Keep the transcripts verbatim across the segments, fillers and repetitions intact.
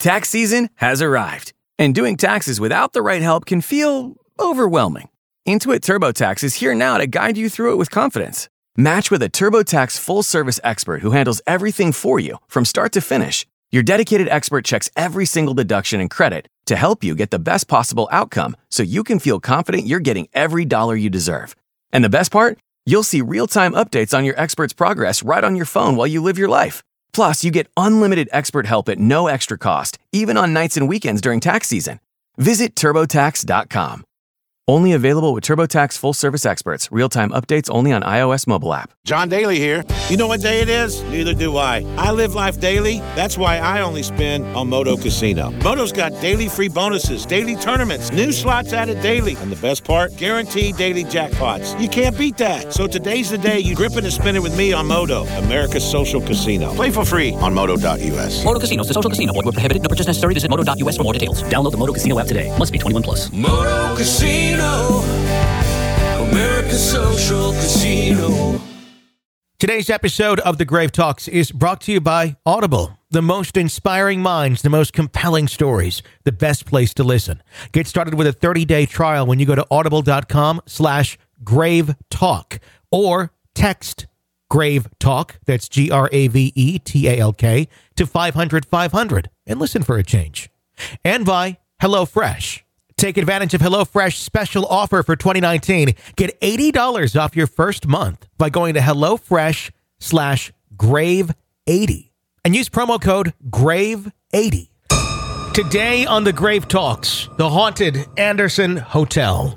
Tax season has arrived, and doing taxes without the right help can feel overwhelming. Intuit TurboTax is here now to guide you through it with confidence. Match with a TurboTax full-service expert who handles everything for you from start to finish. Your dedicated expert checks every single deduction and credit to help you get the best possible outcome so you can feel confident you're getting every dollar you deserve. And the best part? You'll see real-time updates on your expert's progress right on your phone while you live your life. Plus, you get unlimited expert help at no extra cost, even on nights and weekends during tax season. Visit TurboTax dot com. Only available with TurboTax full-service experts. Real-time updates only on iOS mobile app. John Daly here. You know what day it is? Neither do I. I live life daily. That's why I only spin on Moto Casino. Moto's got daily free bonuses, daily tournaments, new slots added daily. And the best part? Guaranteed daily jackpots. You can't beat that. So today's the day you grip it and spin it with me on Moto, America's social casino. Play for free on Moto dot U S. Moto Casino is a social casino. Void where prohibited. No purchase necessary. Visit Moto dot U S for more details. Download the Moto Casino app today. Must be twenty-one plus. Moto Casino. America's social casino. Today's episode of The Grave Talks is brought to you by Audible. The most inspiring minds, the most compelling stories, the best place to listen. Get started with a thirty-day trial when you go to audible.com slash grave talk or text Grave Talk, that's G R A V E T A L K, to five hundred five hundred and listen for a change. And by HelloFresh. Take advantage of HelloFresh's special offer for twenty nineteen. Get eighty dollars off your first month by going to HelloFresh slash Grave eighty and use promo code Grave eighty. Today on The Grave Talks, the haunted Anderson Hotel.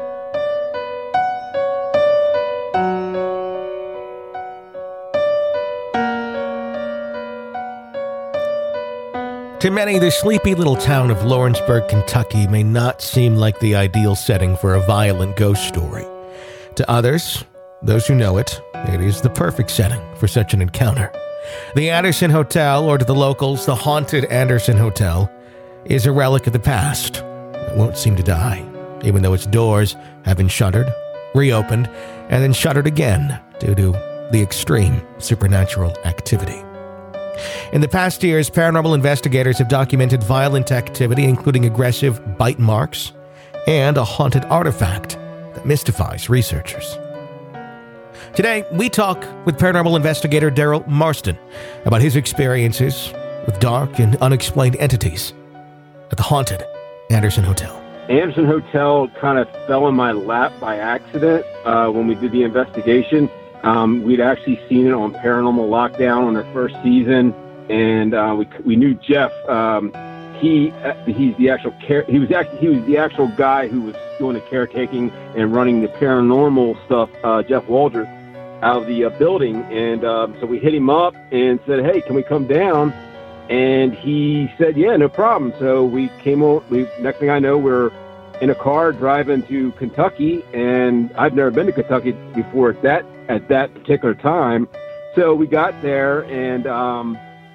To many, the sleepy little town of Lawrenceburg, Kentucky may not seem like the ideal setting for a violent ghost story. To others, those who know it, it is the perfect setting for such an encounter. The Anderson Hotel, or to the locals, the haunted Anderson Hotel, is a relic of the past. It won't seem to die, even though its doors have been shuttered, reopened, and then shuttered again due to the extreme supernatural activity. In the past years, paranormal investigators have documented violent activity, including aggressive bite marks and a haunted artifact that mystifies researchers. Today, we talk with paranormal investigator Daryl Marston about his experiences with dark and unexplained entities at the haunted Anderson Hotel. Anderson Hotel kind of fell in my lap by accident uh, when we did the investigation. Um, we'd actually seen it on Paranormal Lockdown on their first season, and uh, we we knew Jeff. Um, he uh, he's the actual care. He was actually he was the actual guy who was doing the caretaking and running the paranormal stuff. Uh, Jeff Waldrop out of the uh, building, and um, so we hit him up and said, "Hey, can we come down?" And he said, "Yeah, no problem." So we came on. We next thing I know, we're in a car driving to Kentucky, and I've never been to Kentucky before at that at that particular time. So we got there, and um,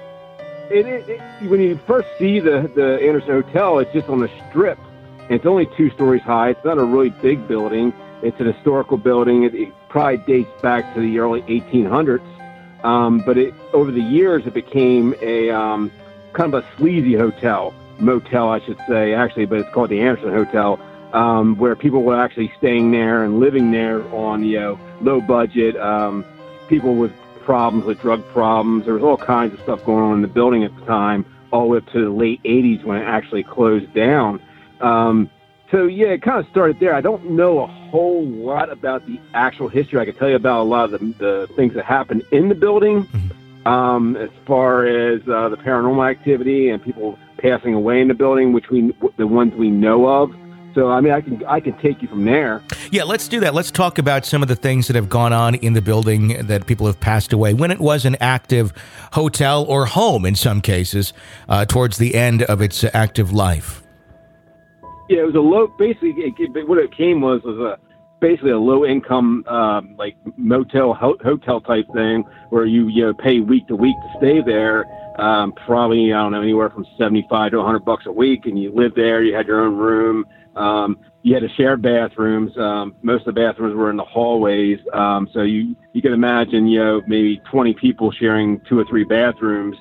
it, it, it, when you first see the, the Anderson Hotel, it's just on a strip, and it's only two stories high. It's not a really big building. It's an historical building. It, it probably dates back to the early eighteen hundreds, um, but it, over the years, it became a um, kind of a sleazy hotel, motel, I should say, actually, but it's called the Anderson Hotel. Um, where people were actually staying there and living there on, you know, low budget, um, people with problems, with drug problems. There was all kinds of stuff going on in the building at the time, all the way up to the late eighties when it actually closed down. Um, so, yeah, it kind of started there. I don't know a whole lot about the actual history. I can tell you about a lot of the, the things that happened in the building, um, as far as uh, the paranormal activity and people passing away in the building, which we the ones we know of. So, I mean, I can I can take you from there. Yeah, let's do that. Let's talk about some of the things that have gone on in the building that people have passed away when it was an active hotel or home in some cases uh, towards the end of its active life. Yeah, it was a low, basically, it, it, what it came was, was a basically a low-income, um, like, motel, ho- hotel type thing where you, you know, pay week to week to stay there. Um, probably, I don't know, anywhere from seventy-five to one hundred bucks a week, and you live there, you had your own room. Um, you had to share bathrooms. Um, most of the bathrooms were in the hallways. Um, so you, you can imagine, you know, maybe twenty people sharing two or three bathrooms.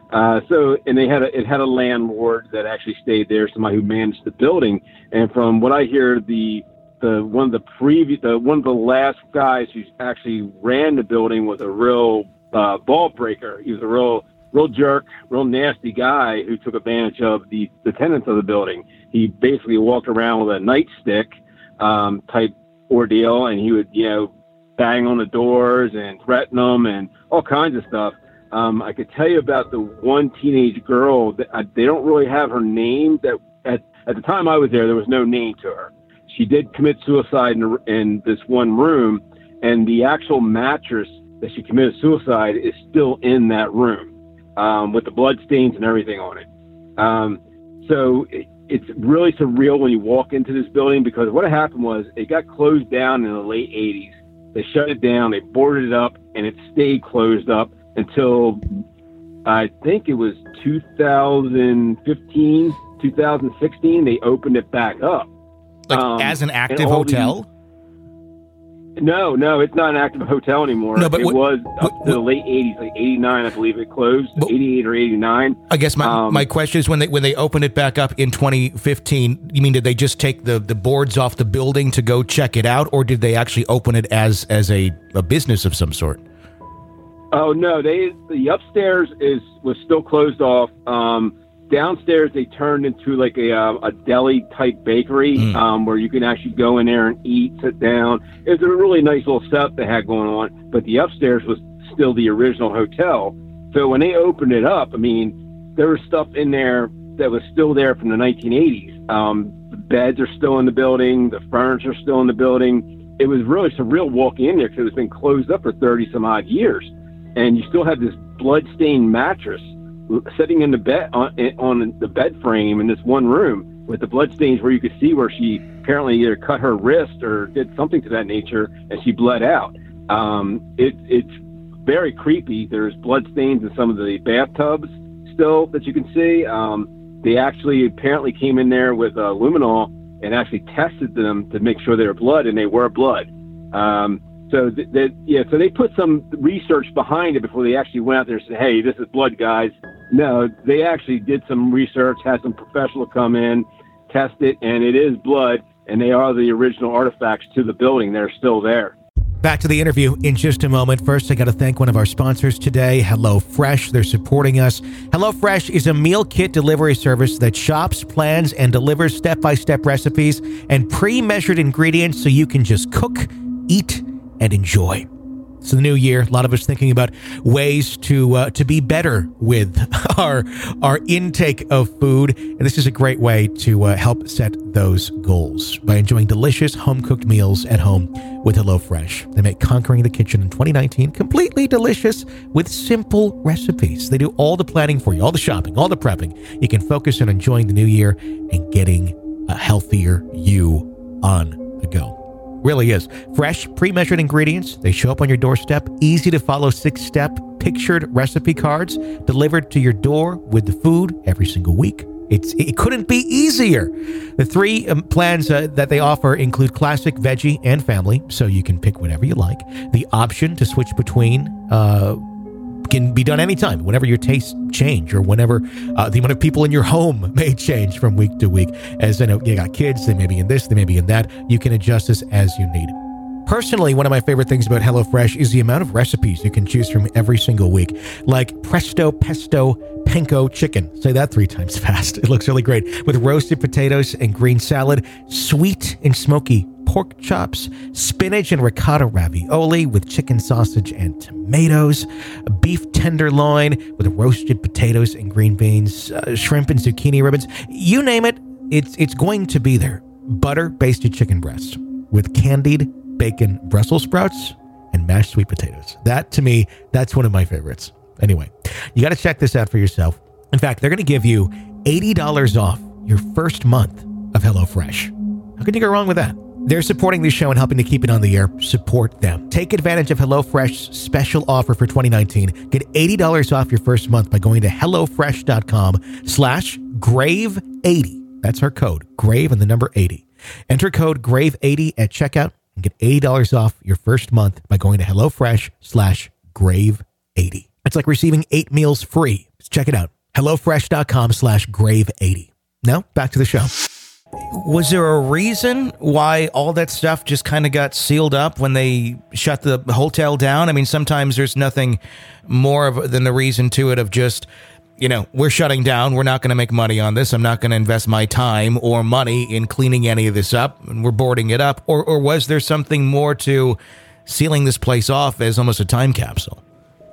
Uh, so, and they had a, it had a landlord that actually stayed there, somebody who managed the building. And from what I hear, the the one of the previous, the one of the last guys who actually ran the building was a real uh, ball breaker. He was a real real jerk, real nasty guy who took advantage of the the tenants of the building. He basically walked around with a nightstick um, type ordeal, and he would, you know, bang on the doors and threaten them and all kinds of stuff. Um, I could tell you about the one teenage girl that I, they don't really have her name. That at, at the time I was there, there was no name to her. She did commit suicide in, in this one room, and the actual mattress that she committed suicide is still in that room um, with the blood stains and everything on it. Um, so it, it's really surreal when you walk into this building, because what happened was it got closed down in the late eighties. They shut it down, they boarded it up, and it stayed closed up until I think it was two thousand fifteen, two thousand sixteen. They opened it back up. Like um, as an active hotel? The, no, no, it's not an active hotel anymore. No, but it what, was up what, to the late eighties, like eighty-nine, I believe it closed, but, eighty-eight or eighty-nine. I guess my, um, my question is, when they when they opened it back up in twenty fifteen, you mean did they just take the, the boards off the building to go check it out, or did they actually open it as as a, a business of some sort? Oh no, they the upstairs is was still closed off. Um, downstairs they turned into like a uh, a deli type bakery mm. um, where you can actually go in there and eat, sit down. It was a really nice little setup they had going on. But the upstairs was still the original hotel. So when they opened it up, I mean, there was stuff in there that was still there from the nineteen eighties. Um, the beds are still in the building. The furniture is still in the building. It was really surreal walking in there because it's been closed up for thirty some odd years. And you still have this blood-stained mattress sitting in the bed on, on the bed frame in this one room with the blood stains, where you could see where she apparently either cut her wrist or did something to that nature, and she bled out. Um, it, it's very creepy. There's blood stains in some of the bathtubs still that you can see. Um, they actually apparently came in there with uh, luminol and actually tested them to make sure they were blood, and they were blood. Um, So th- th- yeah, so they put some research behind it before they actually went out there and said, "Hey, this is blood, guys." No, they actually did some research, had some professional come in, test it, and it is blood, and they are the original artifacts to the building. They're still there. Back to the interview in just a moment. First, I got to thank one of our sponsors today, HelloFresh. They're supporting us. HelloFresh is a meal kit delivery service that shops, plans, and delivers step-by-step recipes and pre-measured ingredients so you can just cook, eat, and enjoy. It's the new year. A lot of us thinking about ways to uh, to be better with our our intake of food, and this is a great way to uh, help set those goals by enjoying delicious home-cooked meals at home with HelloFresh. They make conquering the kitchen in twenty nineteen completely delicious with simple recipes. They do all the planning for you, all the shopping, all the prepping. You can focus on enjoying the new year and getting a healthier you on the go. Really is. Fresh, pre-measured ingredients. They show up on your doorstep. Easy to follow six-step pictured recipe cards delivered to your door with the food every single week. It's It couldn't be easier. The three um, plans uh, that they offer include classic, veggie, and family, so you can pick whatever you like. The option to switch between uh, can be done anytime, whenever your tastes change or whenever uh, the amount of people in your home may change from week to week. As I know, you got kids, they may be in this, they may be in that. You can adjust this as you need. Personally, one of my favorite things about HelloFresh is the amount of recipes you can choose from every single week, like Presto Pesto Panko Chicken. Say that three times fast. It looks really great. With roasted potatoes and green salad, sweet and smoky pork chops, spinach and ricotta ravioli with chicken sausage and tomatoes, beef tenderloin with roasted potatoes and green beans, uh, shrimp and zucchini ribbons. You name it, it's it's going to be there. Butter-basted chicken breasts with candied bacon Brussels sprouts and mashed sweet potatoes. That, to me, that's one of my favorites. Anyway, you got to check this out for yourself. In fact, they're going to give you eighty dollars off your first month of HelloFresh. How can you go wrong with that? They're supporting this show and helping to keep it on the air. Support them. Take advantage of HelloFresh's special offer for twenty nineteen. Get eighty dollars off your first month by going to HelloFresh.com slash Grave eighty. That's our code, Grave and the number eighty. Enter code Grave eighty at checkout and get eighty dollars off your first month by going to HelloFresh slash Grave eighty. It's like receiving eight meals free. Check it out. HelloFresh.com slash grave 80. Now, back to the show. Was there a reason why all that stuff just kind of got sealed up when they shut the hotel down? I mean, sometimes there's nothing more of, than the reason to it of just, you know, we're shutting down. We're not going to make money on this. I'm not going to invest my time or money in cleaning any of this up, and we're boarding it up. Or, or was there something more to sealing this place off as almost a time capsule?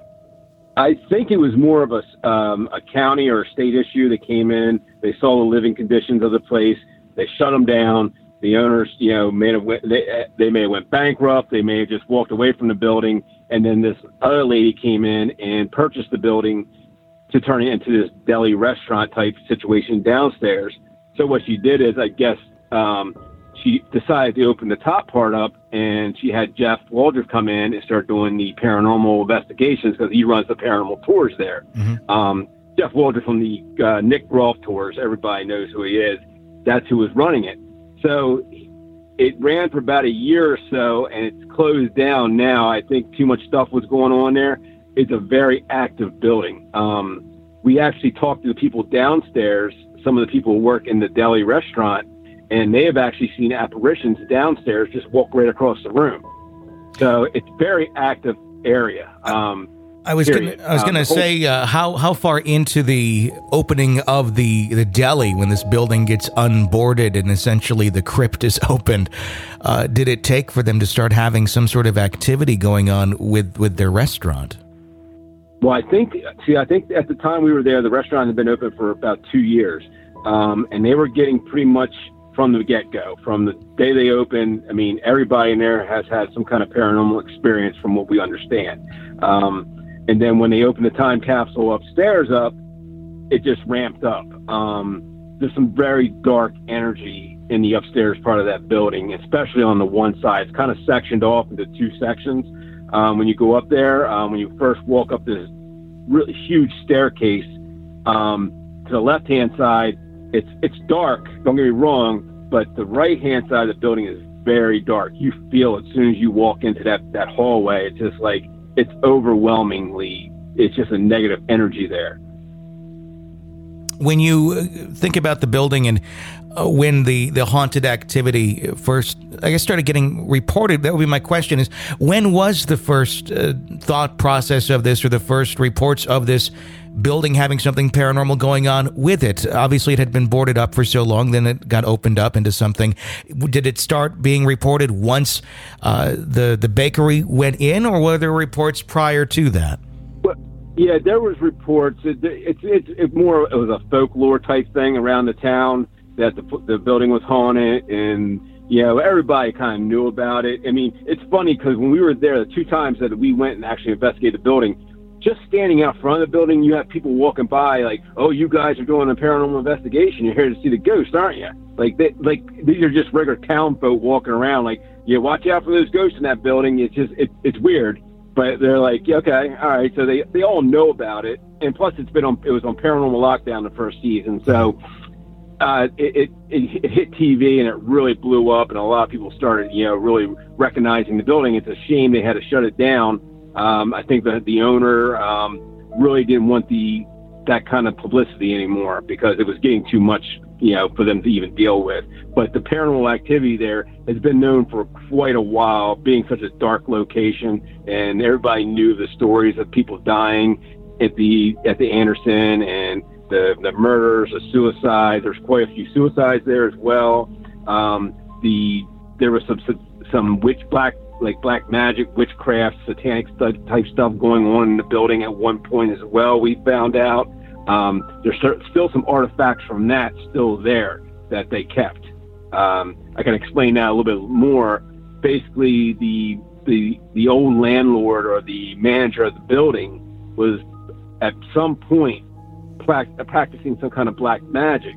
I think it was more of a, um, a county or a state issue that came in. They saw the living conditions of the place. They shut them down. The owners, you know, may have went, they, they may have went bankrupt. They may have just walked away from the building. And then this other lady came in and purchased the building to turn it into this deli restaurant type situation downstairs. So what she did is, I guess, um, she decided to open the top part up, and she had Jeff Waldrop come in and start doing the paranormal investigations because he runs the paranormal tours there. Mm-hmm. Um, Jeff Waldrop from the uh, Nick Groff tours, everybody knows who he is. That's who was running it. So it ran for about a year or so, and it's closed down now. I think too much stuff was going on there. It's a very active building. Um, we actually talked to the people downstairs, some of the people who work in the deli restaurant, and they have actually seen apparitions downstairs just walk right across the room. So it's a very active area. Um, I was gonna, I was going to um, say, uh, how how far into the opening of the, the deli, when this building gets unboarded and essentially the crypt is opened, uh, did it take for them to start having some sort of activity going on with, with their restaurant? Well, I think, see, I think at the time we were there, the restaurant had been open for about two years, um, and they were getting pretty much from the get-go, from the day they opened. I mean, everybody in there has had some kind of paranormal experience from what we understand. Um, and then when they opened the time capsule upstairs up, it just ramped up. Um, there's some very dark energy in the upstairs part of that building, especially on the one side. It's kind of sectioned off into two sections. Um, when you go up there, um, when you first walk up this really huge staircase, um, to the left-hand side, It's it's dark, don't get me wrong, but the right-hand side of the building is very dark. You feel it as soon as you walk into that, that hallway. It's just like, it's overwhelmingly, it's just a negative energy there. When you think about the building and uh, when the, the haunted activity first, I guess, started getting reported, that would be my question is, when was the first uh, thought process of this, or the first reports of this building having something paranormal going on with it? Obviously, it had been boarded up for so long, then it got opened up into something. Did it start being reported once uh, the, the bakery went in, or were there reports prior to that? Yeah, there was reports. It, it's it's it more it was a folklore type thing around the town that the the building was haunted, and you know everybody kind of knew about it. I mean, it's funny because when we were there, the two times that we went and actually investigated the building, just standing out front of the building, you have people walking by like, "Oh, you guys are doing a paranormal investigation. You're here to see the ghost, aren't you?" Like they, like these are just regular town folk walking around. Like, yeah, watch out for those ghosts in that building. It's just it, it's weird. But they're like, yeah, okay, all right. So they, they all know about it, and plus it's been on. It was on Paranormal Lockdown the first season, so uh, it, it it hit T V and it really blew up, and a lot of people started, you know, really recognizing the building. It's a shame they had to shut it down. Um, I think that the owner um, really didn't want the that kind of publicity anymore because it was getting too much, you know, for them to even deal with. But the paranormal activity there has been known for quite a while, being such a dark location, and everybody knew the stories of people dying at the at the Anderson and the the murders, the suicides. There's quite a few suicides there as well. Um, the there was some some witch black like black magic, witchcraft, satanic type stuff going on in the building at one point as well. We found out. Um, there's still some artifacts from that still there that they kept. Um, I can explain that a little bit more. Basically, the the the old landlord or the manager of the building was at some point pra- practicing some kind of black magic.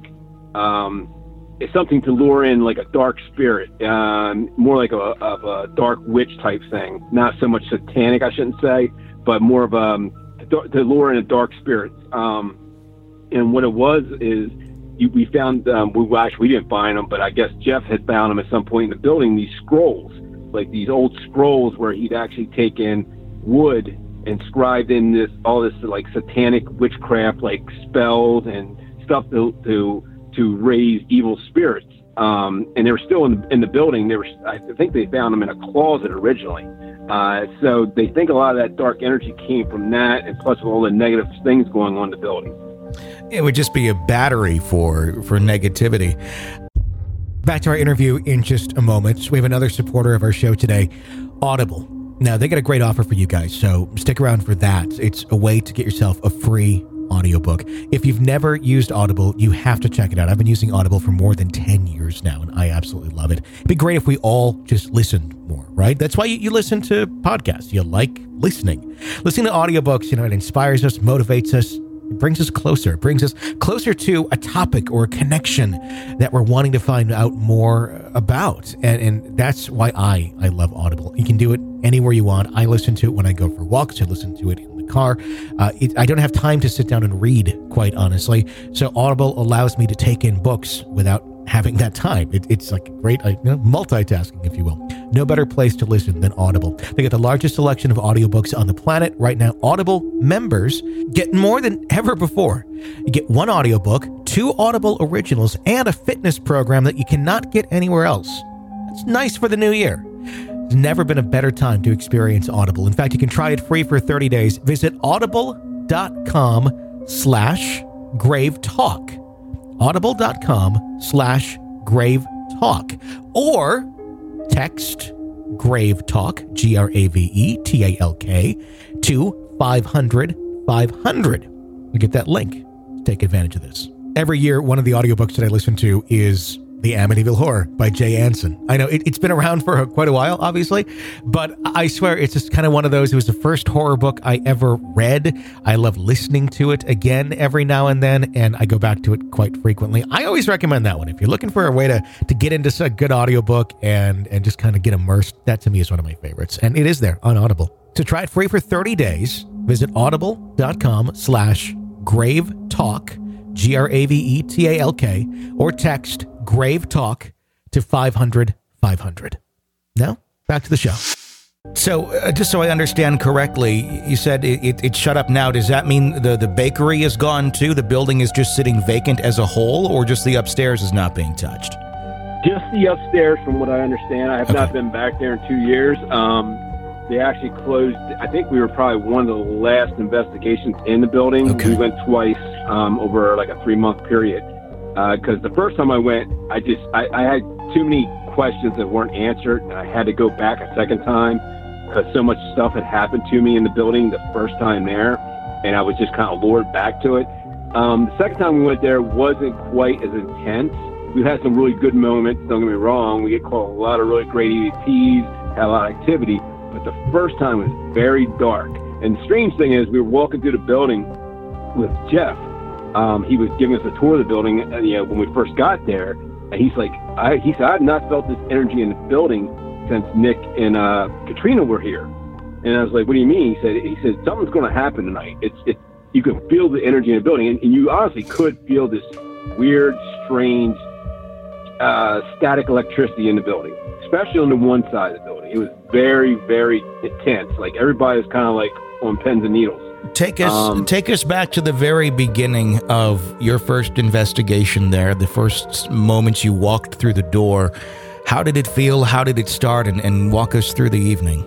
Um, it's something to lure in like a dark spirit, um, more like a, of a dark witch type thing. Not so much satanic, I shouldn't say, but more of a to lure in a dark spirit. Um, and what it was is you, we found, um, we actually, we didn't find them, but I guess Jeff had found them at some point in the building, these scrolls, like these old scrolls where he'd actually taken wood inscribed in this all this like satanic witchcraft, like spells and stuff to to, to raise evil spirits. Um, and they were still in the, in the building. They were, I think they found them in a closet originally. Uh, so they think a lot of that dark energy came from that, and plus all the negative things going on in the building. It would just be a battery for for negativity. Back to our interview in just a moment. We have another supporter of our show today, Audible. Now, they got a great offer for you guys, so stick around for that. It's a way to get yourself a free audiobook. If you've never used Audible, you have to check it out. I've been using Audible for more than ten years now, and I absolutely love it. It'd be great if we all just listened more, right? That's why you, you listen to podcasts. You like listening. Listening to audiobooks, you know, it inspires us, motivates us. It brings us closer. It brings us closer to a topic or a connection that we're wanting to find out more about. And, and that's why I, I love Audible. You can do it anywhere you want. I listen to it when I go for walks. I listen to it in the car. Uh, it, I don't have time to sit down and read, quite honestly. So Audible allows me to take in books without having that time. It, it's like great uh, you know, multitasking, if you will. No better place to listen than Audible. They got the largest selection of audiobooks on the planet. Right now, Audible members get more than ever before. You get one audiobook, two Audible originals, and a fitness program that you cannot get anywhere else. That's nice for the new year. There's never been a better time to experience Audible. In fact, you can try it free for thirty days. Visit audible.com slash grave talk. audible.com slash grave talk. Or text Grave Talk, G R A V E T A L K, to five hundred five hundred. You get that link. Take advantage of this. Every year, one of the audiobooks that I listen to is The Amityville Horror by Jay Anson. I know it, it's been around for quite a while, obviously, but I swear it's just kind of one of those. It was the first horror book I ever read. I love listening to it again every now and then, and I go back to it quite frequently. I always recommend that one. If you're looking for a way to, to get into a good audiobook and, and just kind of get immersed, that to me is one of my favorites, and it is there on Audible. To try it free for thirty days, visit audible.com slash grave talk, G R A V E T A L K, or text Grave Talk to five hundred five hundred. Now, back to the show. So, uh, just so I understand correctly, you said it, it, it shut up now. Does that mean the, the bakery is gone too? The building is just sitting vacant as a whole, or just the upstairs is not being touched? Just the upstairs, from what I understand. I have okay. not been back there in two years. Um, they actually closed. I think we were probably one of the last investigations in the building. Okay. We went twice um, over like a three-month period. Because uh, the first time I went, I just I, I had too many questions that weren't answered, and I had to go back a second time because so much stuff had happened to me in the building the first time there, and I was just kind of lured back to it. Um, the second time we went there wasn't quite as intense. We had some really good moments, don't get me wrong. We get called a lot of really great E V Ps, had a lot of activity, but the first time was very dark. And the strange thing is, we were walking through the building with Jeff. Um, he was giving us a tour of the building, uh, you know, when we first got there, and he's like, I, he said, I've not felt this energy in the building since Nick and uh, Katrina were here. And I was like, what do you mean? He said, he said, something's going to happen tonight. It's, it's, you can feel the energy in the building, and, and you honestly could feel this weird, strange, uh, static electricity in the building, especially on the one side of the building. It was very, very intense. Like everybody was kind of like on pins and needles. Take us um, take us back to the very beginning of your first investigation there, the first moments you walked through the door. How did it feel? How did it start? And, and walk us through the evening.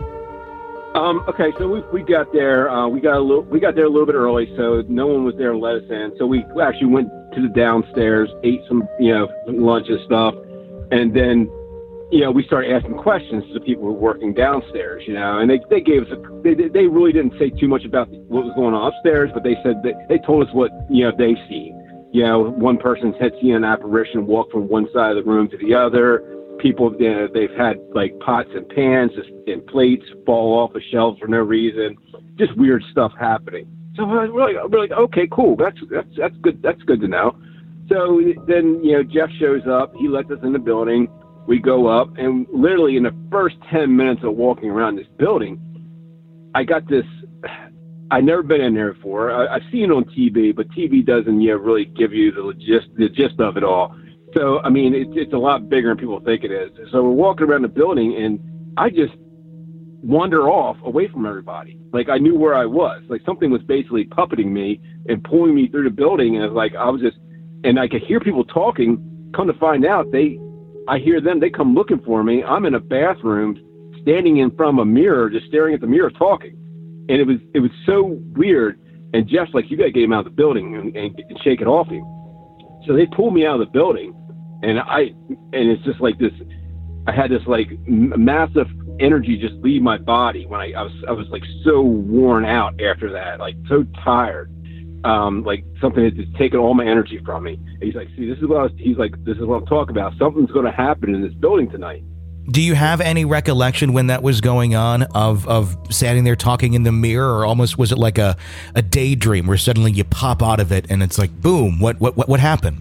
Um, okay, so we we got there. Uh, we got a little. We got there a little bit early, so no one was there to let us in. So we actually went to the downstairs, ate some, you know, lunch and stuff, and then, you know, we started asking questions to the people who were working downstairs, you know, and they, they gave us a, they, they really didn't say too much about what was going on upstairs, but they said that they told us what, you know, they've seen. You know, one person had seen an apparition walk from one side of the room to the other. People, you know, they've had like pots and pans and plates fall off the shelves for no reason. Just weird stuff happening. So we're like, we're like, okay, cool. That's, that's, that's good. That's good to know. So then, you know, Jeff shows up. He lets us in the building. We go up, and literally in the first ten minutes of walking around this building, I got this. I've never been in there before. I, I've seen it on T V, but T V doesn't, you know, really give you the gist, the gist of it all. So, I mean, it's it's a lot bigger than people think it is. So we're walking around the building, and I just, wander off away from everybody. Like I knew where I was. Like something was basically puppeting me and pulling me through the building. And it was like, I was just, and I could hear people talking. Come to find out, they, I hear them, they come looking for me. I'm in a bathroom standing in front of a mirror, just staring at the mirror talking. And it was, it was so weird. And Jeff's like, you got to get him out of the building and, and, and shake it off him. So they pulled me out of the building, and I, and it's just like this, I had this like m- massive energy just leave my body when I, I was, I was like so worn out after that, like so tired. Um, like something had just taken all my energy from me. And he's like, see, this is what I was, he's like, this is what I'm talking about. Something's going to happen in this building tonight. Do you have any recollection when that was going on of, of standing there talking in the mirror, or almost was it like a, a daydream where suddenly you pop out of it and it's like, boom, what, what, what, what happened?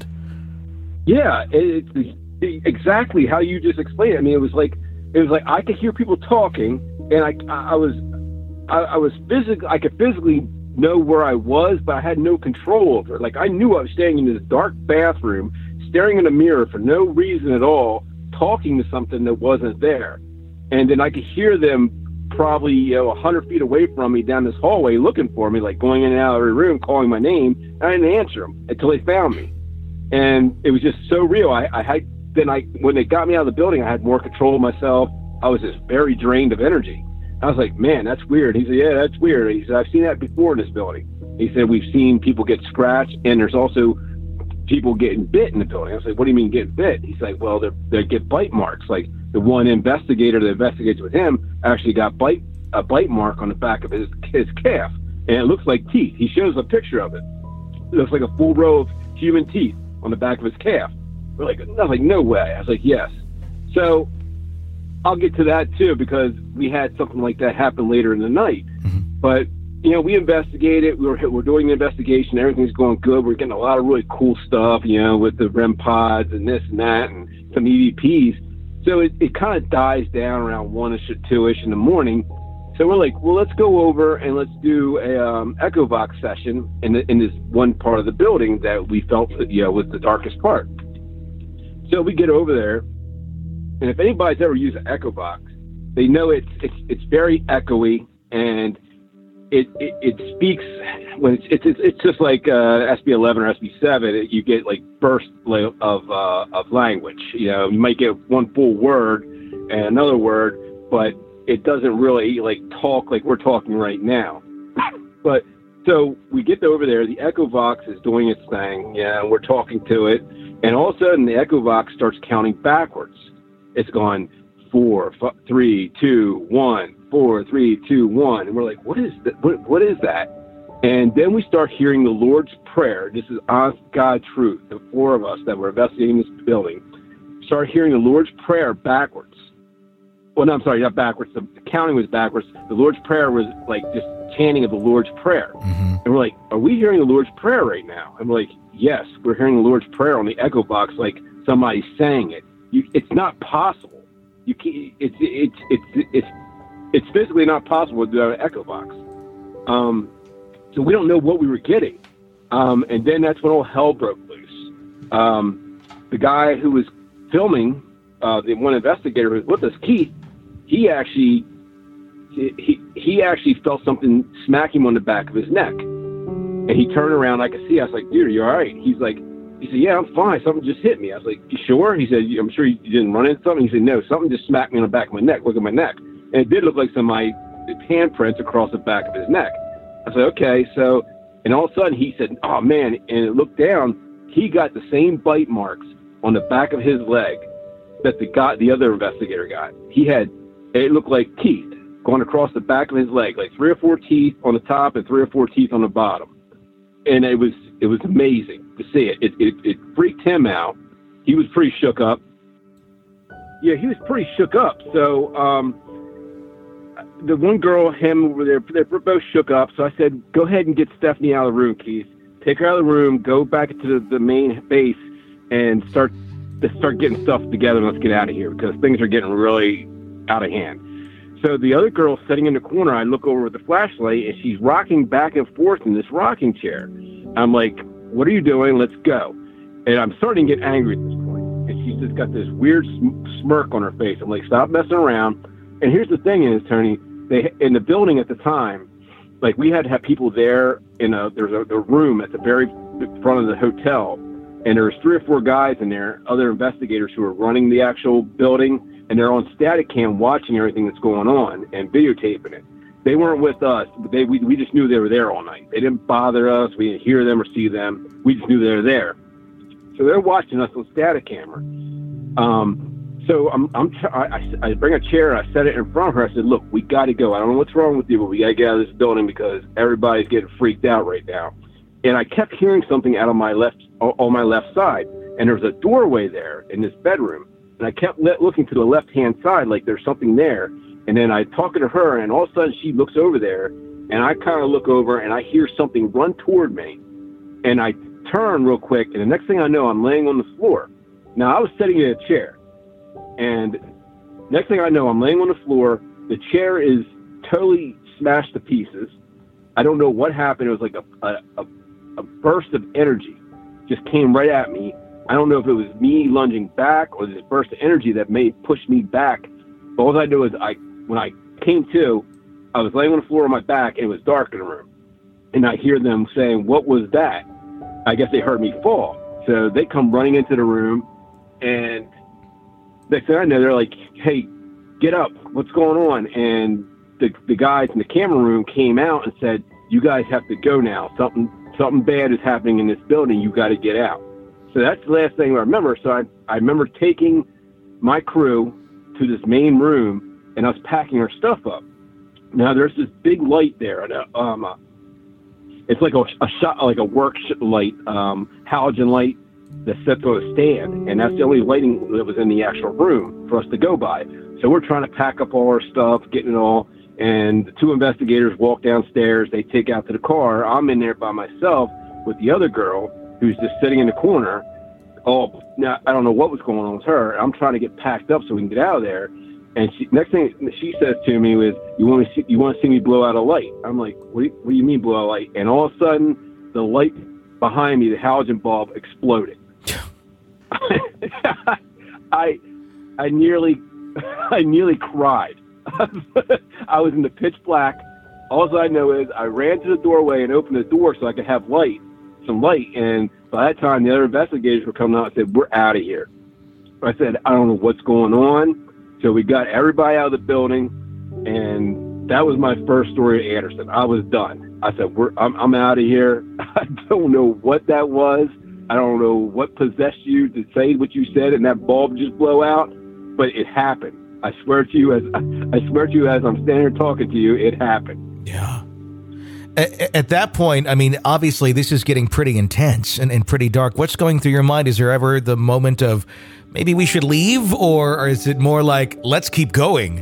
Yeah, it, it, it, exactly how you just explained it. I mean, it was like, it was like, I could hear people talking and I, I was, I, I was physically, I could physically know where I was, but I had no control over it. Like I knew I was standing in this dark bathroom, staring in a mirror for no reason at all, talking to something that wasn't there. And then I could hear them probably, you know, a hundred feet away from me down this hallway looking for me, like going in and out of the room, calling my name. And I didn't answer them until they found me. And it was just so real. I, I had, then I, when they got me out of the building, I had more control of myself. I was just very drained of energy. I was like, man, that's weird. He said, yeah, that's weird. He said, I've seen that before in this building. He said, we've seen people get scratched, and there's also people getting bit in the building. I was like, what do you mean getting bit? He's like, well, they get bite marks. Like the one investigator that investigates with him actually got bite a bite mark on the back of his his calf, and it looks like teeth. He shows a picture of it. It looks like a full row of human teeth on the back of his calf. We're like, I was like, no way. I was like, yes. So I'll get to that too, because we had something like that happen later in the night. Mm-hmm. But you know, we investigated, we were, we're doing the investigation, everything's going good. We're getting a lot of really cool stuff, you know, with the R E M pods and this and that and some E V Ps. So it, it kind of dies down around one-ish or two-ish in the morning. So we're like, well, let's go over and let's do a um, EchoVox session in, the, in this one part of the building that we felt, you know, was the darkest part. So we get over there, and if anybody's ever used an EchoVox, they know it's it's it's very echoey, and It, it it speaks when it's it's it's just like uh, S B eleven or S B seven. It, you get like bursts of uh, of language. You know, you might get one full word and another word, but it doesn't really like talk like we're talking right now. But so we get over there. The EchoVox is doing its thing. Yeah, and we're talking to it, and all of a sudden the EchoVox starts counting backwards. It's going four, f- three, two, one. Four, three, two, one, and we're like, what is that? What, what is that? And then we start hearing the Lord's Prayer. This is honest God truth. The four of us that were investigating this building started hearing the Lord's Prayer backwards. Well, no, I'm sorry, not backwards. The counting was backwards. The Lord's Prayer was like just chanting of the Lord's Prayer. Mm-hmm. And we're like, are we hearing the Lord's Prayer right now? And we're like, yes, we're hearing the Lord's Prayer on the EchoVox, like somebody's saying it. You, it's not possible. You can't. It's it's it's it's. it's It's physically not possible to do an EchoVox. Um, so we don't know what we were getting. Um, and then that's when all hell broke loose. Um, the guy who was filming, uh, the one investigator who was with us, Keith, he actually, he, he actually felt something smack him on the back of his neck. And he turned around, I could see, I was like, dude, are you all right? He's like, he said, yeah, I'm fine. Something just hit me. I was like, you sure? He said, I'm sure you didn't run into something. He said, no, something just smacked me on the back of my neck. Look at my neck. And it did look like some of my handprints across the back of his neck. I said, okay. So, and all of a sudden he said, oh man. And it looked down, he got the same bite marks on the back of his leg that the guy, the other investigator got. He had, it looked like teeth going across the back of his leg, like three or four teeth on the top and three or four teeth on the bottom. And it was, it was amazing to see it. It, it, it freaked him out. He was pretty shook up. Yeah, he was pretty shook up. So, um, the one girl, him, were there, they were both shook up. So I said, go ahead and get Stephanie out of the room, Keith. Take her out of the room, go back to the, the main base, and start start getting stuff together, and let's get out of here, because things are getting really out of hand. So the other girl sitting in the corner, I look over with the flashlight, and she's rocking back and forth in this rocking chair. I'm like, what are you doing? Let's go. And I'm starting to get angry at this point. And she's just got this weird smirk on her face. I'm like, stop messing around. And here's the thing is, Tony, they in the building at the time, like we had to have people there in a there's a the room at the very front of the hotel, and there was three or four guys in there, other investigators who were running the actual building, and they're on static cam watching everything that's going on and videotaping it. They weren't with us, but they we, we just knew they were there all night. They didn't bother us. We didn't hear them or see them. We just knew they were there. So they're watching us on static camera. Um, so I'm, I'm I, I bring a chair and I set it in front of her. I said, look, we got to go. I don't know what's wrong with you, but we got to get out of this building because everybody's getting freaked out right now. And I kept hearing something out of my left, on my left side. And there was a doorway there in this bedroom. And I kept looking to the left-hand side like there's something there. And then I talking to her, and all of a sudden she looks over there. And I kind of look over, and I hear something run toward me. And I turn real quick, and the next thing I know, I'm laying on the floor. Now, I was sitting in a chair. And next thing I know, I'm laying on the floor. The chair is totally smashed to pieces. I don't know what happened. It was like a, a, a, a burst of energy just came right at me. I don't know if it was me lunging back or this burst of energy that made push me back. But all I know is I, when I came to, I was laying on the floor on my back, and it was dark in the room. And I hear them saying, what was that? I guess they heard me fall. So they come running into the room, and next thing I know, they're like, hey, get up. What's going on? And the the guys in the camera room came out and said, you guys have to go now. Something something bad is happening in this building. You got to get out. So that's the last thing I remember. So I, I remember taking my crew to this main room and us packing our stuff up. Now there's this big light there. And a, um, a, it's like a, a shot, like a work light, um, halogen light that sits on a stand. And that's the only lighting that was in the actual room for us to go by. So we're trying to pack up all our stuff, getting it all. And the two investigators walk downstairs. They take out to the car. I'm in there by myself with the other girl who's just sitting in the corner. Oh, now I don't know what was going on with her. I'm trying to get packed up so we can get out of there. And she, next thing she says to me was, "You want to see? You want to see me blow out a light?" I'm like, "What do you, what do you mean blow out a light?" And all of a sudden, the light behind me, the halogen bulb, exploded. I, I nearly, I nearly cried. I was in the pitch black. All I know is I ran to the doorway and opened the door so I could have light, some light. And by that time, the other investigators were coming out and said, "We're out of here." I said, "I don't know what's going on." So we got everybody out of the building, and that was my first story at Anderson. I was done. I said, We're, I'm, I'm out of here. I don't know what that was. I don't know what possessed you to say what you said and that bulb just blow out, but it happened. I swear to you, as I swear to you, as I'm standing here talking to you, it happened. Yeah. At, at that point, I mean, obviously this is getting pretty intense and, and pretty dark. What's going through your mind? Is there ever the moment of maybe we should leave, or, or is it more like, let's keep going?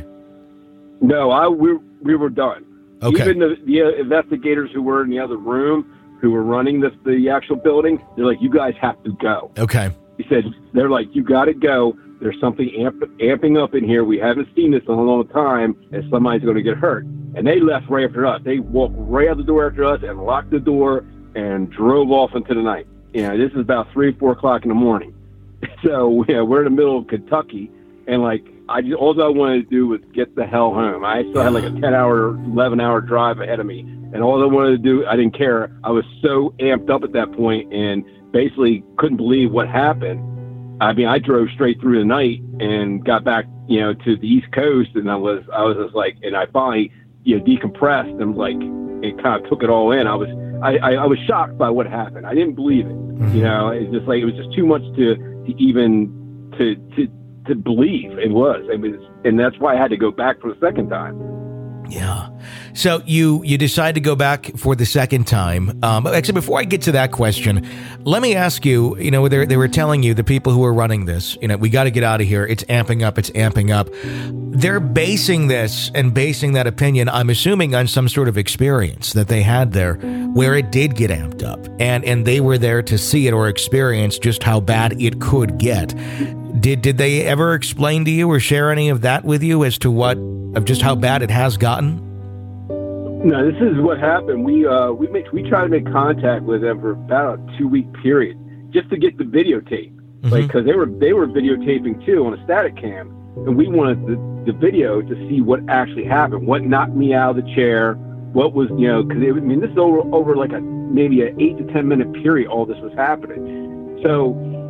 No, I we we were done. Okay. Even the, the investigators who were in the other room, who were running the the actual building, they're like, "You guys have to go." Okay. He said, "They're like, you got to go. There's something amp, amping up in here. We haven't seen this in a long time, and somebody's going to get hurt." And they left right after us. They walked right out the door after us and locked the door and drove off into the night. You know, this is about three, four o'clock in the morning. So yeah, we're in the middle of Kentucky, and like I just all I wanted to do was get the hell home. I still had like a ten-hour, eleven-hour drive ahead of me, and all I wanted to do, I didn't care. I was so amped up at that point, and basically couldn't believe what happened. I mean, I drove straight through the night and got back, you know, to the East Coast, and I was, I was just like, and I finally, you know, decompressed and like, it kind of took it all in. I was, I, I, I was shocked by what happened. I didn't believe it. You know, it's just like, it was just too much to, to even to, to, to believe it was. It was, and that's why I had to go back for the second time. Yeah. So you you decide to go back for the second time. Um, actually, before I get to that question, let me ask you, you know, they were telling you, the people who are running this, you know, we got to get out of here. It's amping up. It's amping up. They're basing this and basing that opinion, I'm assuming, on some sort of experience that they had there where it did get amped up. And, and they were there to see it or experience just how bad it could get. Did did they ever explain to you or share any of that with you as to what, of just how bad it has gotten? No, this is what happened. We uh we make we tried to make contact with them for about a two week period just to get the videotape, mm-hmm. like because they were they were videotaping too on a static cam, and we wanted the, the video to see what actually happened, what knocked me out of the chair, what was, you know, because I mean, this is over, over like a maybe an eight to ten minute period, all this was happening. So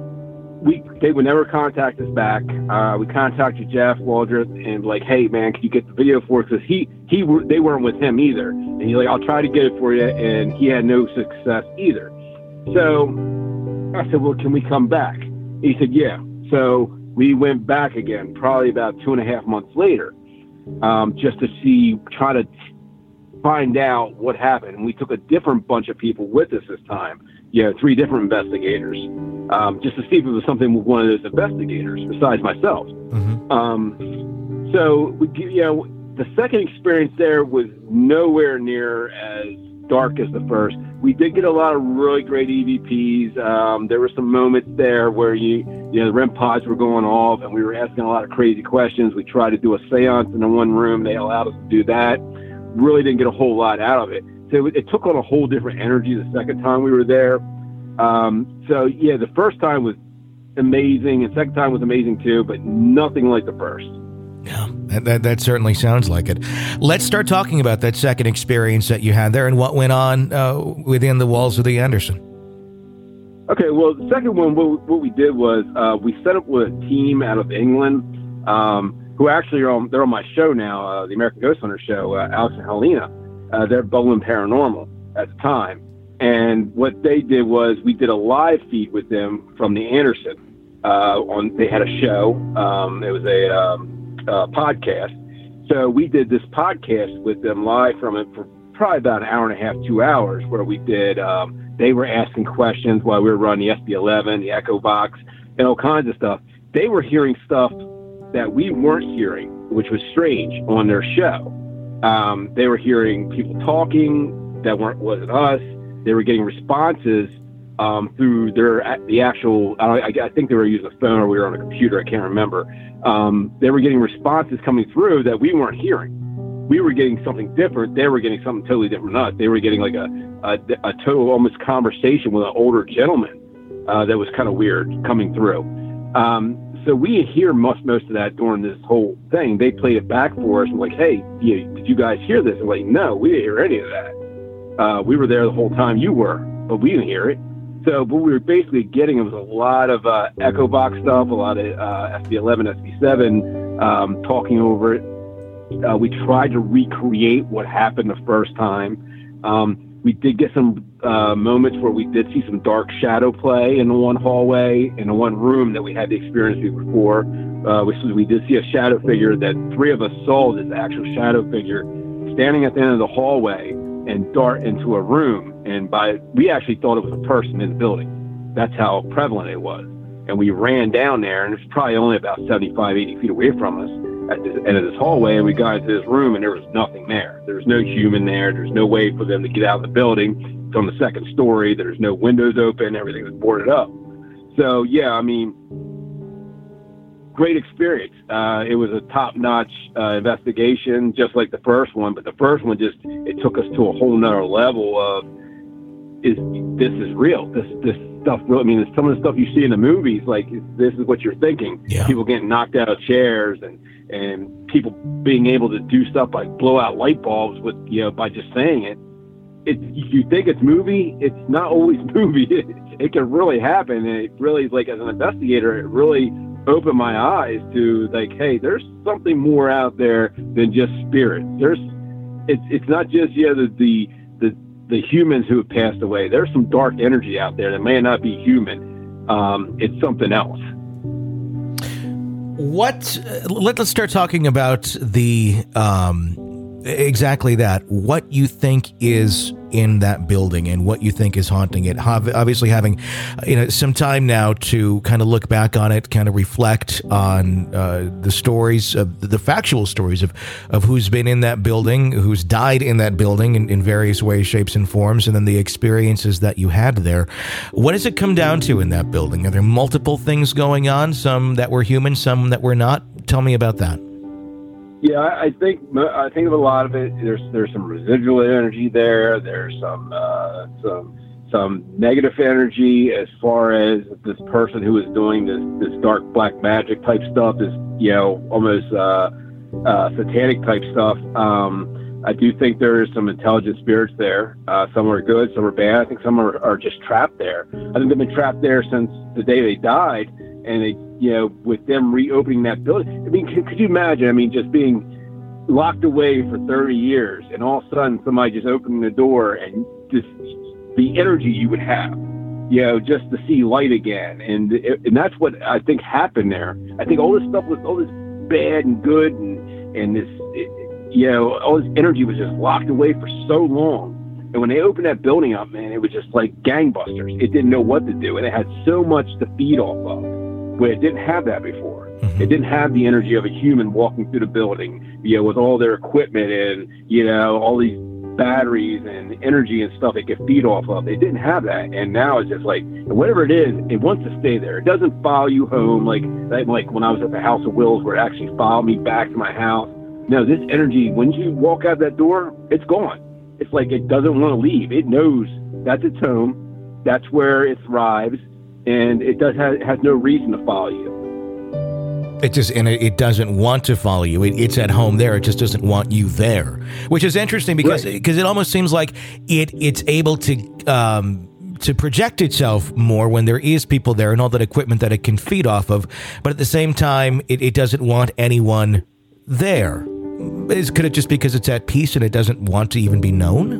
we they would never contact us back. Uh, we contacted Jeff Waldrop and like, hey man, can you get the video for us? Because he he they weren't with him either, and he's like, I'll try to get it for you, and he had no success either. So I said, well, can we come back? He said, yeah. So we went back again, probably about two and a half months later, um, just to see, try to find out what happened. And we took a different bunch of people with us this time, you know, three different investigators, um, just to see if it was something with one of those investigators besides myself. Mm-hmm. Um, so, we, you know, the second experience there was nowhere near as dark as the first. We did get a lot of really great E V Ps. Um, there were some moments there where you, you know, the R E M pods were going off and we were asking a lot of crazy questions. We tried to do a seance in the one room. They allowed us to do that. Really didn't get a whole lot out of it. So it, it took on a whole different energy the second time we were there. Um, so yeah, the first time was amazing and second time was amazing too, but nothing like the first. Yeah, that, that, that certainly sounds like it. Let's start talking about that second experience that you had there and what went on uh, within the walls of the Anderson. Okay, well, the second one, what, what we did was uh, we set up with a team out of England um, who actually are on, they're on my show now, uh, the American Ghost Hunter show, uh, Alex and Helena. Uh, they're Bowling Paranormal at the time. And what they did was we did a live feed with them from the Anderson. Uh, on They had a show. Um, it was a... Um, Uh, podcast. So we did this podcast with them live from it for probably about an hour and a half, two hours, where we did, um, they were asking questions while we were running the S B eleven, the Echo Box, and all kinds of stuff. They were hearing stuff that we weren't hearing, which was strange on their show. Um, they were hearing people talking that weren't wasn't us. They were getting responses um, through their the actual. I, I think they were using a phone or we were on a computer. I can't remember. Um, they were getting responses coming through that we weren't hearing. We were getting something different. They were getting something totally different from us. They were getting like a a, a total almost conversation with an older gentleman uh, that was kind of weird coming through. Um, so we hear most most of that during this whole thing. They played it back for us and like, hey, you, did you guys hear this? And like, no, we didn't hear any of that. Uh, we were there the whole time you were, but we didn't hear it. So what we were basically getting was a lot of uh, Echo Box stuff, a lot of uh, S B eleven, S B seven, um, talking over it. Uh, we tried to recreate what happened the first time. Um, we did get some uh, moments where we did see some dark shadow play in the one hallway, in the one room that we had the experience before. Uh, we, we did see a shadow figure that three of us saw, this actual shadow figure standing at the end of the hallway and dart into a room. And by we actually thought it was a person in the building. That's how prevalent it was. And we ran down there, and it's probably only about seventy-five, eighty feet away from us at the end of this hallway. And we got into this room, and there was nothing there. There was no human there. There's no way for them to get out of the building. It's on the second story. There's no windows open. Everything was boarded up. So, yeah, I mean, great experience. Uh, it was a top-notch uh, investigation, just like the first one. But the first one just, it took us to a whole nother level of, is this is real. This this stuff really, I mean, some of the stuff you see in the movies, like this is what you're thinking. Yeah. People getting knocked out of chairs and, and people being able to do stuff like blow out light bulbs with, you know, by just saying it. It you think it's movie, it's not always movie. It, it can really happen. And it really, like as an investigator, it really opened my eyes to like, hey, there's something more out there than just spirit. There's it's it's not just yeah the the the the humans who have passed away. There's some dark energy out there that may not be human. Um, it's something else. What? Uh, let, let's start talking about the um, exactly that. What you think is in that building and what you think is haunting it. Obviously, having you know some time now to kind of look back on it, kind of reflect on uh, the stories of the factual stories of of who's been in that building, who's died in that building in, in various ways, shapes, and forms, and then the experiences that you had there. What does it come down to in that building? Are there multiple things going on? Some that were human, some that were not. Tell me about that. Yeah, I think I think of a lot of it. There's there's some residual energy there. There's some uh, some some negative energy as far as this person who is doing this, this dark black magic type stuff, this, you know, almost uh, uh, satanic type stuff. Um, I do think there is some intelligent spirits there. Uh, some are good, some are bad. I think some are, are just trapped there. I think they've been trapped there since the day they died, and they, you know, with them reopening that building. I mean, could, could you imagine? I mean, just being locked away for thirty years, and all of a sudden somebody just opening the door, and just the energy you would have, you know, just to see light again. And and that's what I think happened there. I think all this stuff was all this bad and good, and and this, you know, all this energy was just locked away for so long. And when they opened that building up, man, it was just like gangbusters. It didn't know what to do, and it had so much to feed off of, where it didn't have that before. Mm-hmm. It didn't have the energy of a human walking through the building, you know, with all their equipment and, you know, all these batteries and energy and stuff it could feed off of. It didn't have that. And now it's just like, whatever it is, it wants to stay there. It doesn't follow you home like, like when I was at the House of Wills, where it actually followed me back to my house. No, this energy, when you walk out that door, it's gone. It's like it doesn't want to leave. It knows that's its home. That's where it thrives. And it does have, has no reason to follow you. It just and it, it doesn't want to follow you. It, it's at home there. It just doesn't want you there, which is interesting because because right. it almost seems like it it's able to um, to project itself more when there is people there and all that equipment that it can feed off of. But at the same time, it, it doesn't want anyone there. Is, could it just because it's at peace and it doesn't want to even be known?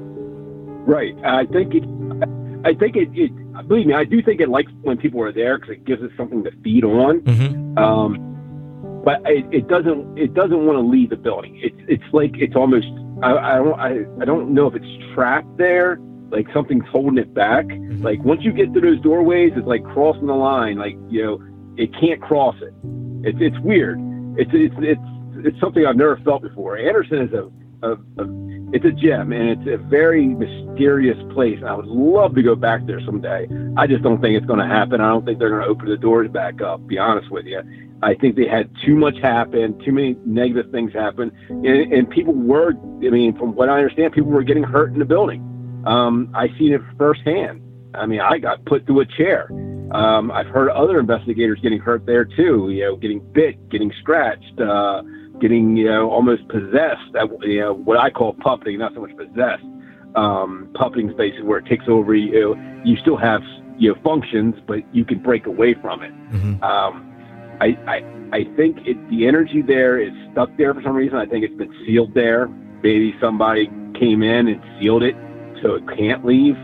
Right. I think it. I think it, it. Believe me, I do think it likes when people are there because it gives it something to feed on. Mm-hmm. Um, but it, it doesn't. It doesn't want to leave the building. It's. It's like it's almost. I, I don't. I, I don't know if it's trapped there. Like something's holding it back. Mm-hmm. Like once you get through those doorways, it's like crossing the line. Like, you know, it can't cross it. It's. It's weird. It's. It's. It's. It's something I've never felt before. Anderson is a. a, a It's a gem, and it's a very mysterious place. I would love to go back there someday. I just don't think it's going to happen. I don't think they're going to open the doors back up, to be honest with you. I think they had too much happen, too many negative things happen, and, and people were, I mean, from what I understand, people were getting hurt in the building. Um, I seen it firsthand. I mean, I got put through a chair. Um, I've heard other investigators getting hurt there, too, you know, getting bit, getting scratched, uh, getting, you know, almost possessed, you know, what I call puppeting, not so much possessed. Um, puppeting is basically where it takes over you. You still have, you know, functions, but you can break away from it. Mm-hmm. Um, I, I, I think it, the energy there is stuck there for some reason. I think it's been sealed there. Maybe somebody came in and sealed it so it can't leave.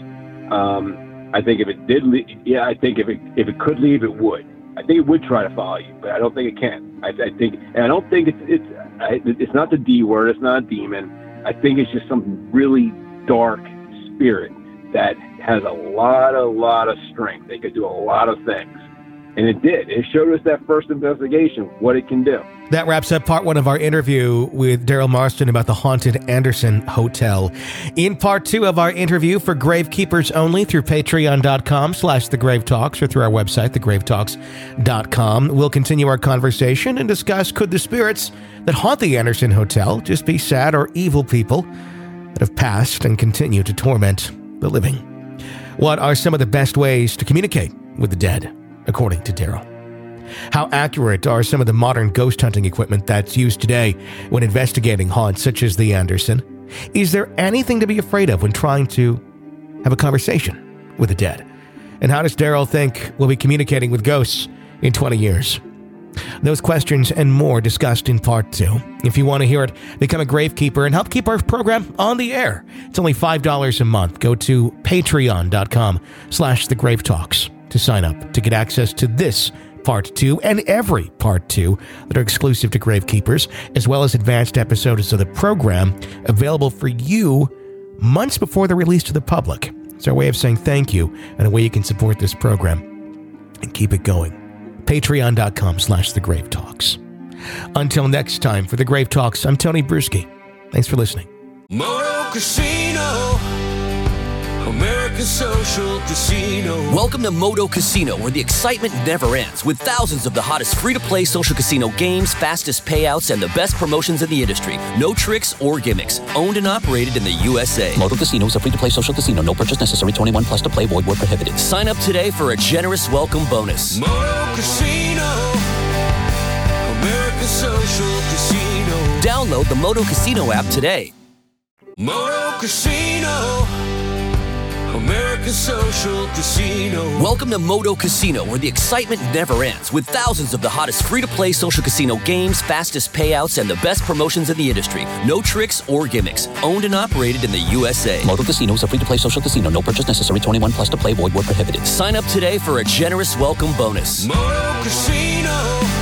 Um, I think if it did leave, yeah, I think if it, if it could leave, it would. I think it would try to follow you, but I don't think it can. I, I think, and I don't think it's it's I, it's not the D word. It's not a demon. I think it's just some really dark spirit that has a lot, a lot of strength. They could do a lot of things, and it did. It showed us that first investigation what it can do. That wraps up part one of our interview with Daryl Marston about the haunted Anderson Hotel. In part two of our interview for Gravekeepers only through patreon.com slash the Grave Talks or through our website, the grave talks dot com, we'll continue our conversation and discuss could the spirits that haunt the Anderson Hotel just be sad or evil people that have passed and continue to torment the living? What are some of the best ways to communicate with the dead, according to Daryl? How accurate are some of the modern ghost hunting equipment that's used today when investigating haunts such as the Anderson? Is there anything to be afraid of when trying to have a conversation with the dead? And how does Daryl think we'll be communicating with ghosts in twenty years? Those questions and more discussed in part two. If you want to hear it, become a gravekeeper and help keep our program on the air. It's only five dollars a month. Go to patreon.com slash the Grave Talks to sign up to get access to this Part two and every Part two that are exclusive to Gravekeepers, as well as advanced episodes of the program available for you months before they're released to the public. It's our way of saying thank you and a way you can support this program and keep it going. Patreon.com slash The Grave Talks. Until next time, for The Grave Talks, I'm Tony Bruschi. Thanks for listening. Moto Casino, America. American Social Casino. Welcome to Moto Casino, where the excitement never ends, with thousands of the hottest free-to-play social casino games, fastest payouts, and the best promotions in the industry. No tricks or gimmicks. Owned and operated in the U S A. Moto Casino is a free-to-play social casino. No purchase necessary. twenty-one plus to play. Void where prohibited. Sign up today for a generous welcome bonus. Moto Casino. American Social Casino. Download the Moto Casino app today. Moto Casino. American Social Casino. Welcome to Moto Casino, where the excitement never ends, with thousands of the hottest free-to-play social casino games, fastest payouts, and the best promotions in the industry. No tricks or gimmicks. Owned and operated in the U S A. Moto Casino is a free-to-play social casino. No purchase necessary. twenty-one plus to play. Void where prohibited. Sign up today for a generous welcome bonus. Moto Casino.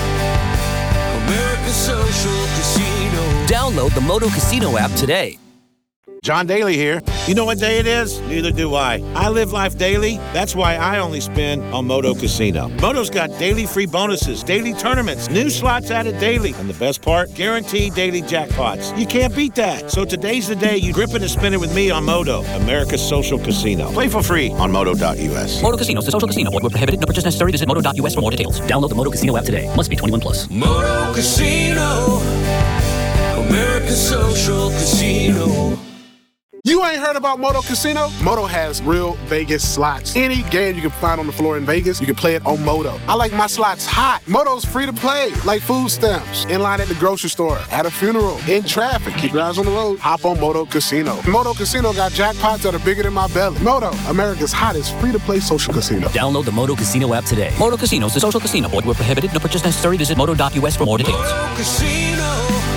American Social Casino. Download the Moto Casino app today. John Daly here. You know what day it is? Neither do I. I live life daily. That's why I only spin on Moto Casino. Moto's got daily free bonuses, daily tournaments, new slots added daily, and the best part, guaranteed daily jackpots. You can't beat that. So today's the day you grip it and spin it with me on Moto, America's social casino. Play for free on moto dot u s. Moto Casino is a social casino. Void where prohibited. No purchase necessary. Visit moto dot u s for more details. Download the Moto Casino app today. Must be twenty-one plus. Moto Casino. American Social Casino. You ain't heard about Moto Casino? Moto has real Vegas slots. Any game you can find on the floor in Vegas, you can play it on Moto. I like my slots hot. Moto's free to play, like food stamps, in line at the grocery store, at a funeral, in traffic. Keep your eyes on the road. Hop on Moto Casino. Moto Casino got jackpots that are bigger than my belly. Moto, America's hottest free-to-play social casino. Download the Moto Casino app today. Moto Casino is a social casino. Void where prohibited. No purchase necessary. Visit moto dot u s for more details. Moto Casino.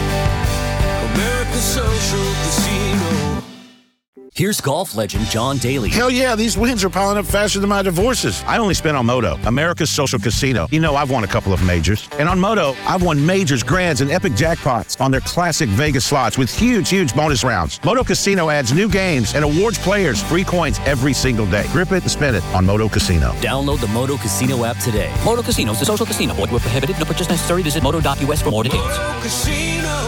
American Social Casino. Here's golf legend John Daly. Hell yeah, these wins are piling up faster than my divorces. I only spin on Moto, America's social casino. You know I've won a couple of majors. And on Moto, I've won majors, grands, and epic jackpots on their classic Vegas slots with huge, huge bonus rounds. Moto Casino adds new games and awards players free coins every single day. Grip it and spin it on Moto Casino. Download the Moto Casino app today. Moto Casino is a social casino. Void where prohibited. No purchase necessary. Visit moto dot u s for more details. Moto Casino.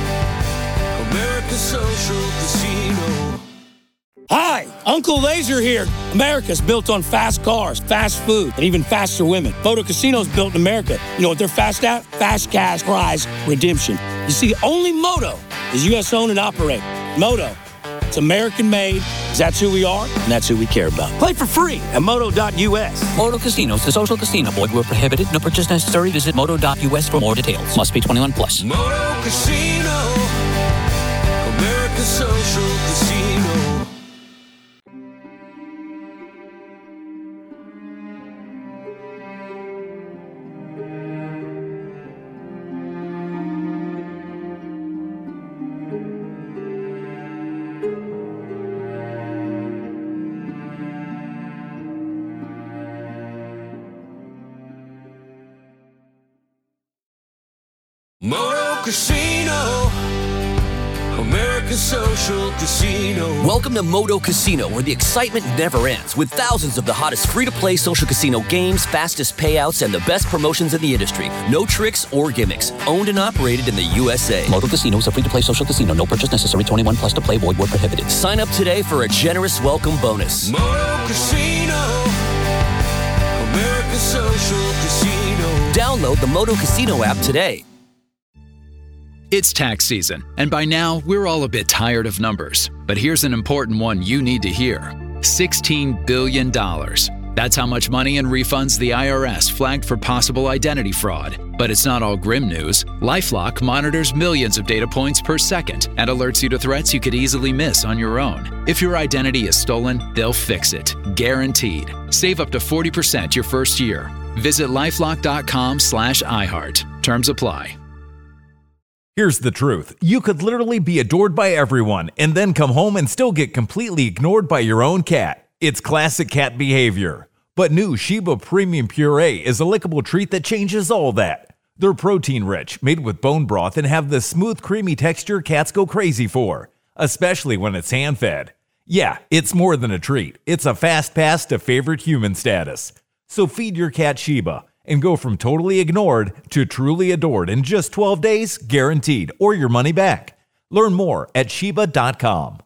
American Social Casino. Hi, Uncle Laser here. America's built on fast cars, fast food, and even faster women. Moto Casino's built in America. You know what they're fast at? Fast cash prize redemption. You see, the only Moto is U S owned and operated. Moto, it's American made, because that's who we are, and that's who we care about. Play for free at moto dot u s. Moto Casino is a social casino. Void where prohibited. No purchase necessary. Visit moto dot u s for more details. Must be twenty-one plus. Moto Casino. American Social Casino. Moto Casino. American Social Casino. Welcome to Moto Casino, where the excitement never ends, with thousands of the hottest free-to-play social casino games, fastest payouts, and the best promotions in the industry. No tricks or gimmicks. Owned and operated in the U S A. Moto Casino is a free-to-play social casino. No purchase necessary. twenty-one plus to play. Void where prohibited. Sign up today for a generous welcome bonus. Moto Casino. American Social Casino. Download the Moto Casino app today. It's tax season, and by now, we're all a bit tired of numbers. But here's an important one you need to hear. sixteen billion dollars. That's how much money in refunds the I R S flagged for possible identity fraud. But it's not all grim news. LifeLock monitors millions of data points per second and alerts you to threats you could easily miss on your own. If your identity is stolen, they'll fix it. Guaranteed. Save up to forty percent your first year. Visit lifelock.com slash iHeart. Terms apply. Here's the truth. You could literally be adored by everyone and then come home and still get completely ignored by your own cat. It's classic cat behavior. But new Sheba Premium Puree is a lickable treat that changes all that. They're protein-rich, made with bone broth, and have the smooth, creamy texture cats go crazy for, especially when it's hand-fed. Yeah, it's more than a treat. It's a fast pass to favorite human status. So feed your cat Sheba and go from totally ignored to truly adored in just twelve days, guaranteed, or your money back. Learn more at Sheba dot com.